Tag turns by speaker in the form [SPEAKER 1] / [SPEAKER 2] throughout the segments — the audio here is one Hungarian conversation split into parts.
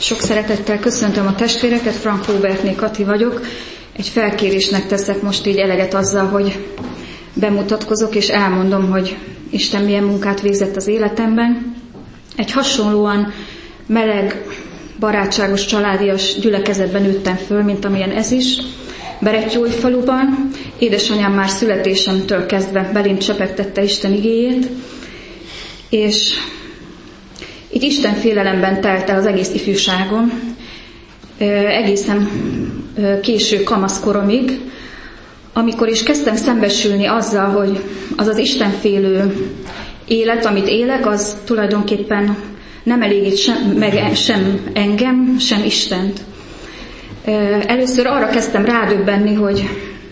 [SPEAKER 1] Sok szeretettel köszöntöm a testvéreket, Frank Róbertné Kati vagyok. Egy felkérésnek teszek most így eleget azzal, hogy bemutatkozok, és elmondom, hogy Isten milyen munkát végzett az életemben. Egy hasonlóan meleg, barátságos, családias gyülekezetben nőttem föl, mint amilyen ez is, Berettyóújfaluban. Édesanyám már születésemtől kezdve belém csepegtette Isten igéjét, és így Isten félelemben telt el az egész ifjúságom, egészen késő kamaszkoromig, amikor is kezdtem szembesülni azzal, hogy az az istenfélő élet, amit élek, az tulajdonképpen nem elégít sem engem, sem Istent. Először arra kezdtem rádöbbenni, hogy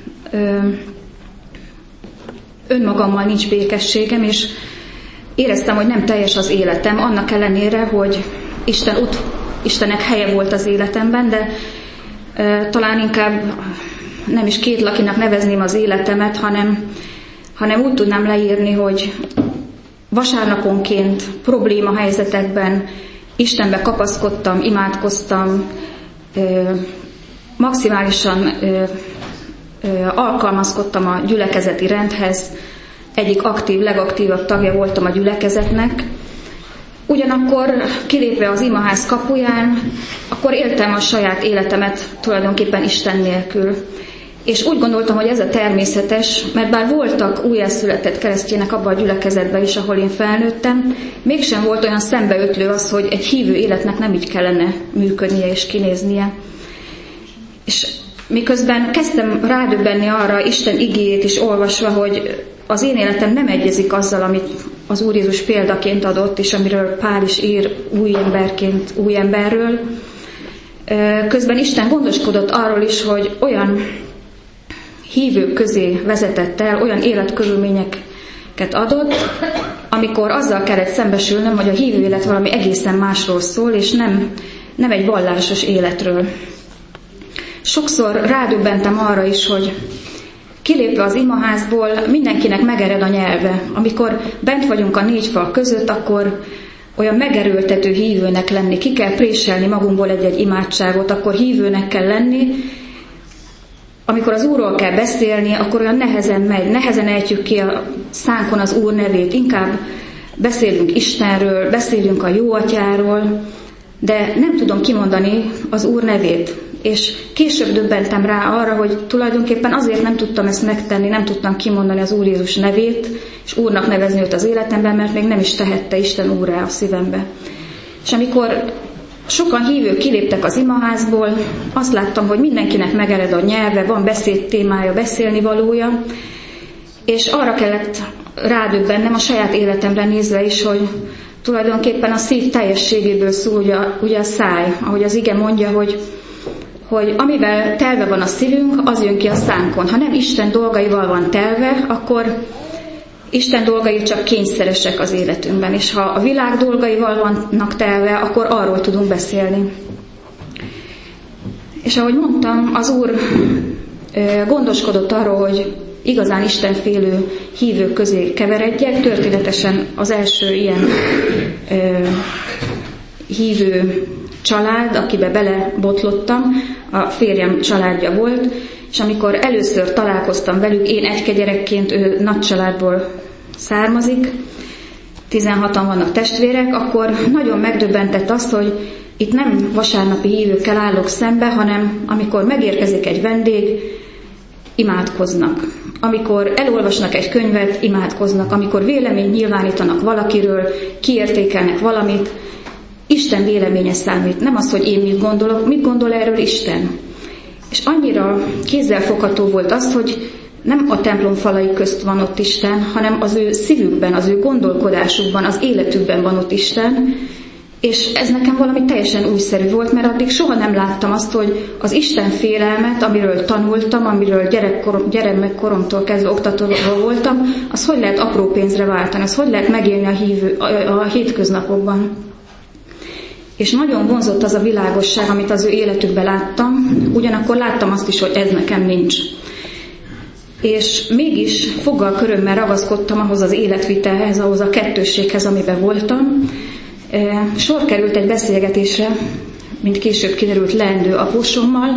[SPEAKER 1] önmagammal nincs békességem, és éreztem, hogy nem teljes az életem, annak ellenére, hogy Istennek helye volt az életemben, de talán inkább nem is két lakinak nevezném az életemet, hanem úgy tudnám leírni, hogy vasárnaponként problémahelyzetekben Istenbe kapaszkodtam, imádkoztam, maximálisan alkalmazkodtam a gyülekezeti rendhez, egyik legaktívabb tagja voltam a gyülekezetnek. Ugyanakkor kilépve az imaház kapuján, akkor éltem a saját életemet tulajdonképpen Isten nélkül. És úgy gondoltam, hogy ez a természetes, mert bár voltak újjászületett keresztjének abban a gyülekezetben is, ahol én felnőttem, mégsem volt olyan szembeötlő az, hogy egy hívő életnek nem így kellene működnie és kinéznie. És miközben kezdtem rádöbbenni arra, Isten igéjét is olvasva, hogy az én életem nem egyezik azzal, amit az Úr Jézus példaként adott, és amiről Pál is ír új emberről. Közben Isten gondoskodott arról is, hogy olyan hívők közé vezetett el, olyan életkörülményeket adott, amikor azzal kellett szembesülnöm, hogy a hívő élet valami egészen másról szól, és nem egy vallásos életről. Sokszor rádöbbentem arra is, hogy kilépve az imaházból mindenkinek megered a nyelve. Amikor bent vagyunk a négy fal között, akkor olyan megerőltető hívőnek lenni, ki kell préselni magunkból egy-egy imádságot, akkor hívőnek kell lenni. Amikor az Úrról kell beszélni, akkor olyan nehezen megy, nehezen ejtjük ki a szánkon az Úr nevét, inkább beszélünk Istenről, beszélünk a Jó Atyáról, de nem tudom kimondani az Úr nevét. És később döbbentem rá arra, hogy tulajdonképpen azért nem tudtam ezt megtenni, nem tudtam kimondani az Úr Jézus nevét, és Úrnak nevezni őt az életemben, mert még nem is tehette Isten Úrrá a szívembe. És amikor sokan hívők kiléptek az imaházból, azt láttam, hogy mindenkinek megered a nyelve, van beszéd témája, beszélni valója, és arra kellett rádöbbennem a saját életemre nézve is, hogy tulajdonképpen a szív teljességéből szól ugye a száj, ahogy az ige mondja, hogy amivel telve van a szívünk, az jön ki a szánkon. Ha nem Isten dolgaival van telve, akkor Isten dolgai csak kényszeresek az életünkben, és ha a világ dolgaival vannak telve, akkor arról tudunk beszélni. És ahogy mondtam, az Úr gondoskodott arról, hogy igazán istenfélő hívők közé keveredjek. Történetesen az első ilyen hívő család, akibe belebotlottam, a férjem családja volt, és amikor először találkoztam velük, én egykegyerekként, ő nagy családból származik, 16-an vannak testvérek, akkor nagyon megdöbbentett azt, hogy itt nem vasárnapi hívőkkel állok szembe, hanem amikor megérkezik egy vendég, imádkoznak. Amikor elolvasnak egy könyvet, imádkoznak. Amikor véleményt nyilvánítanak valakiről, kiértékelnek valamit, Isten véleménye számít, nem az, hogy én mit gondolok, mit gondol erről Isten. És annyira kézzelfogható volt az, hogy nem a templom falai közt van ott Isten, hanem az ő szívükben, az ő gondolkodásukban, az életükben van ott Isten, és ez nekem valami teljesen újszerű volt, mert addig soha nem láttam azt, hogy az Isten félelmet, amiről tanultam, amiről gyermekkoromtól kezdve oktató voltam, az hogy lehet apró pénzre váltani, az hogy lehet megélni a hétköznapokban. És nagyon vonzott az a világosság, amit az ő életükben láttam, ugyanakkor láttam azt is, hogy ez nekem nincs. És mégis foggal körömmel ragaszkodtam ahhoz az életvitelhez, ahhoz a kettősséghez, amiben voltam. Sor került egy beszélgetésre mint később kiderült, leendő apósommal,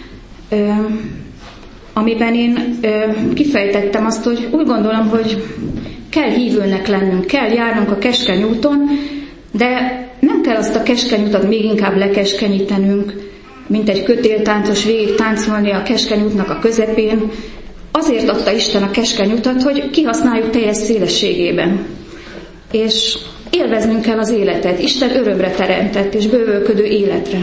[SPEAKER 1] amiben én kifejtettem azt, hogy úgy gondolom, hogy kell hívőnek lennünk, kell járnunk a keskeny úton, de nem kell azt a keskeny utat még inkább lekeskenyítenünk, mint egy kötéltáncos végig táncolni a keskeny útnak a közepén. Azért adta Isten a keskeny utat, hogy kihasználjuk teljes szélességében. És élveznünk kell az életet. Isten örömre teremtett, és bővölködő életre.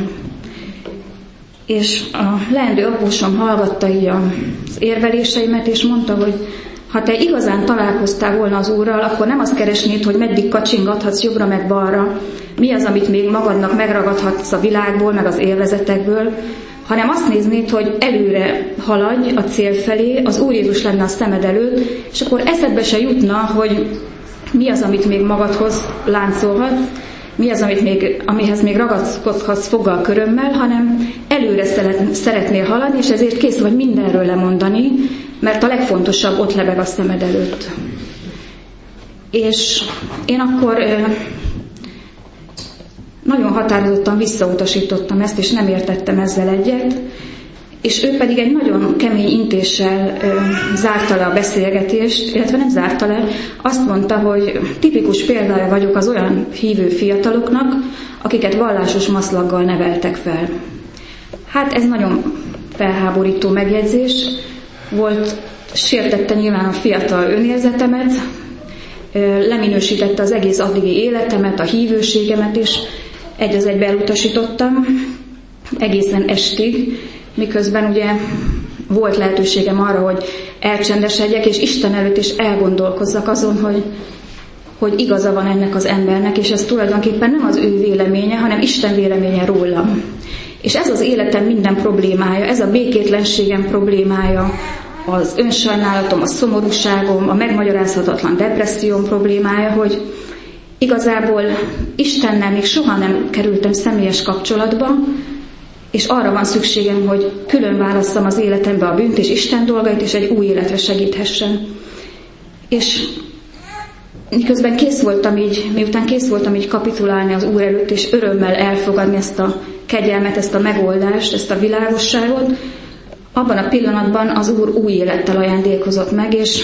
[SPEAKER 1] És a leendő apósom hallgatta így az érveléseimet, és mondta, hogy ha te igazán találkoztál volna az Úrral, akkor nem azt keresnéd, hogy meddig kacsingathatsz jobbra meg balra, mi az, amit még magadnak megragadhatsz a világból, meg az élvezetekből, hanem azt néznéd, hogy előre haladj a cél felé, az Úr Jézus lenne a szemed előtt, és akkor eszedbe se jutna, hogy mi az, amit még magadhoz láncolhatsz, mi az, amihez még ragaszkodhatsz foggal körömmel, hanem előre szeretnél haladni, és ezért kész vagy mindenről lemondani, mert a legfontosabb ott lebeg a szemed előtt. És én akkor nagyon határozottan visszautasítottam ezt, és nem értettem ezzel egyet, és ő pedig egy nagyon kemény intéssel zárta le a beszélgetést, illetve nem zárta le, azt mondta, hogy tipikus példája vagyok az olyan hívő fiataloknak, akiket vallásos maszlaggal neveltek fel. Hát ez nagyon felháborító megjegyzés volt, sértette nyilván a fiatal önérzetemet, leminősítette az egész addigi életemet, a hívőségemet is, egy az egybe elutasítottam, egészen estig, miközben ugye volt lehetőségem arra, hogy elcsendesedjek, és Isten előtt is elgondolkozzak azon, hogy igaza van ennek az embernek, és ez tulajdonképpen nem az ő véleménye, hanem Isten véleménye rólam. És ez az életem minden problémája, ez a békétlenségem problémája, az önsajnálatom, a szomorúságom, a megmagyarázhatatlan depresszióm problémája, hogy igazából Istennel még soha nem kerültem személyes kapcsolatba, és arra van szükségem, hogy külön válasszam az életembe a bűnt és Isten dolgait, és egy új életre segíthessen. És miközben miután kész voltam így kapitulálni az Úr előtt, és örömmel elfogadni ezt a kegyelmet, ezt a megoldást, ezt a világosságot, abban a pillanatban az Úr új élettel ajándékozott meg, és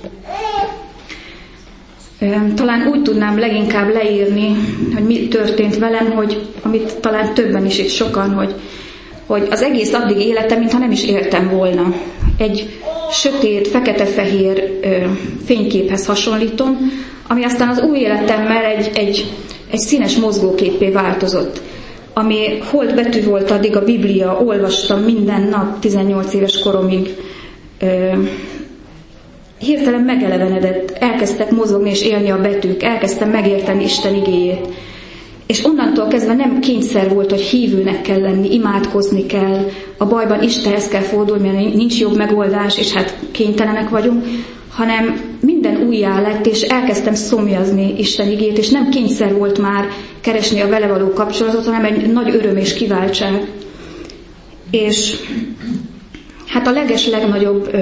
[SPEAKER 1] talán úgy tudnám leginkább leírni, hogy mi történt velem, hogy amit talán többen is itt sokan, hogy az egész addig életem, mintha nem is éltem volna. Egy sötét, fekete-fehér fényképhez hasonlítom, ami aztán az új életemmel egy színes mozgóképpé változott. Ami holt betű volt addig a Biblia, olvastam minden nap 18 éves koromig, hirtelen megelevenedett, elkezdtek mozogni és élni a betűk, elkezdtem megérteni Isten igéjét. És onnantól kezdve nem kényszer volt, hogy hívőnek kell lenni, imádkozni kell, a bajban Istenhez kell fordulni, mert nincs jobb megoldás, és hát kénytelenek vagyunk, hanem minden újjá lett, és elkezdtem szomjazni Isten igéjét, és nem kényszer volt már keresni a vele való kapcsolatot, hanem egy nagy öröm és kiváltság. És hát a legnagyobb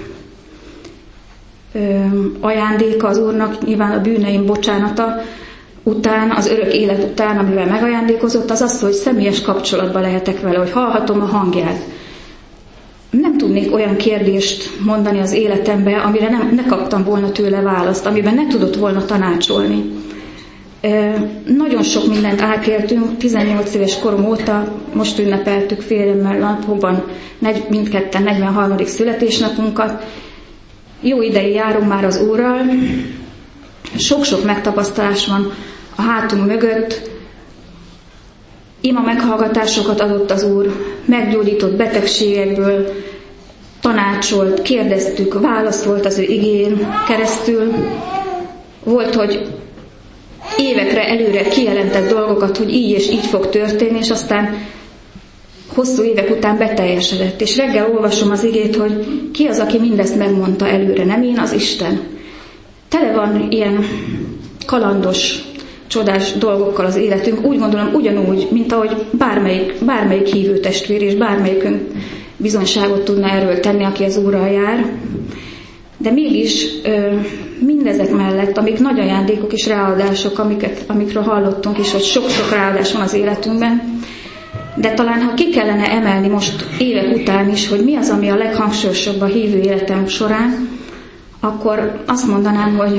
[SPEAKER 1] ajándéka az Úrnak nyilván a bűneim bocsánata után, az örök élet után, amivel megajándékozott, az az, hogy személyes kapcsolatban lehetek vele, hogy hallhatom a hangját. Nem tudnék olyan kérdést mondani az életembe, amire ne kaptam volna tőle választ, amiben ne tudott volna tanácsolni. Nagyon sok mindent átéltünk, 18 éves korom óta, most ünnepeltük férjemmel napokban mindketten 43. születésnapunkat. Jó ideig járunk már az Úrral, sok-sok megtapasztalás van a hátunk mögött, ima meghallgatásokat adott az Úr, meggyógyított betegségekből, tanácsolt, kérdeztük, válaszolt az ő igén keresztül. Volt, hogy évekre előre kijelentett dolgokat, hogy így és így fog történni, és aztán hosszú évek után beteljesedett. És reggel olvasom az igét, hogy ki az, aki mindezt megmondta előre, nem én, az Isten. Tele van ilyen kalandos, csodás dolgokkal az életünk, úgy gondolom ugyanúgy, mint ahogy bármelyik hívő testvér, és bármelyikünk bizonyságot tudna erről tenni, aki az Úrral jár. De mégis mindezek mellett, amik nagy ajándékok és ráadások, amikről hallottunk is, hogy sok-sok ráadás van az életünkben, De talán, ha ki kellene emelni most évek után is, hogy mi az, ami a leghangsúlyosabb a hívő életem során, akkor azt mondanám, hogy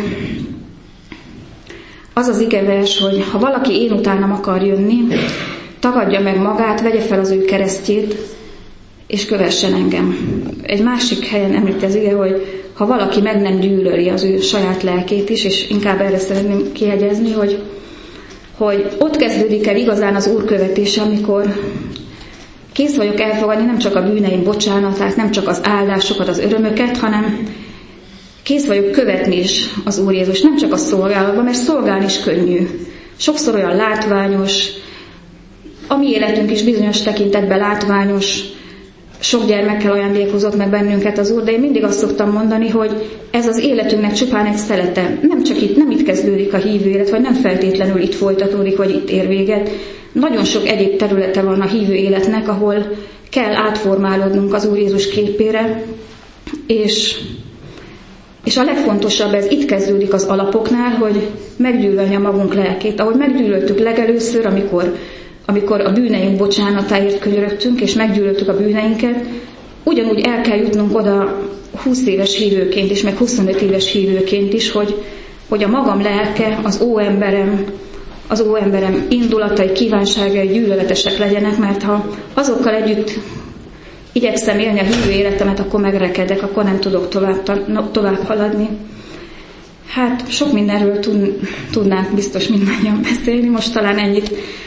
[SPEAKER 1] az az igevers, hogy ha valaki én utánam akar jönni, tagadja meg magát, vegye fel az ő keresztjét, és kövessen engem. Egy másik helyen említ az ige, hogy ha valaki meg nem gyűlöli az ő saját lelkét is, és inkább erre szeretném kiegyezni, hogy ott kezdődik el igazán az Úr követése, amikor kész vagyok elfogadni nem csak a bűneim bocsánatát, nem csak az áldásokat, az örömöket, hanem kész vagyok követni is az Úr Jézus, nem csak a szolgálatban, mert szolgálni is könnyű. Sokszor olyan látványos, a mi életünk is bizonyos tekintetben látványos, sok gyermekkel ajándékozott meg bennünket az Úr, de én mindig azt szoktam mondani, hogy ez az életünknek csupán egy szelete. Nem itt kezdődik a hívő élet, vagy nem feltétlenül itt folytatódik, vagy itt ér véget. Nagyon sok egyéb területe van a hívő életnek, ahol kell átformálódnunk az Úr Jézus képére, és a legfontosabb, ez itt kezdődik az alapoknál, hogy meggyűlölni a magunk lelkét. Ahogy meggyűlöltük legelőször, amikor a bűneink bocsánatáért könyörögtünk, és meggyűlöltük a bűneinket, ugyanúgy el kell jutnunk oda 20 éves hívőként is, meg 25 éves hívőként is, hogy a magam lelke, az óemberem indulatai, kívánságai gyűlöletesek legyenek, mert ha azokkal együtt igyekszem élni a hívő életemet, akkor megrekedek, akkor nem tudok tovább haladni. Hát sok mindenről tudnánk biztos mindannyian beszélni, most talán ennyit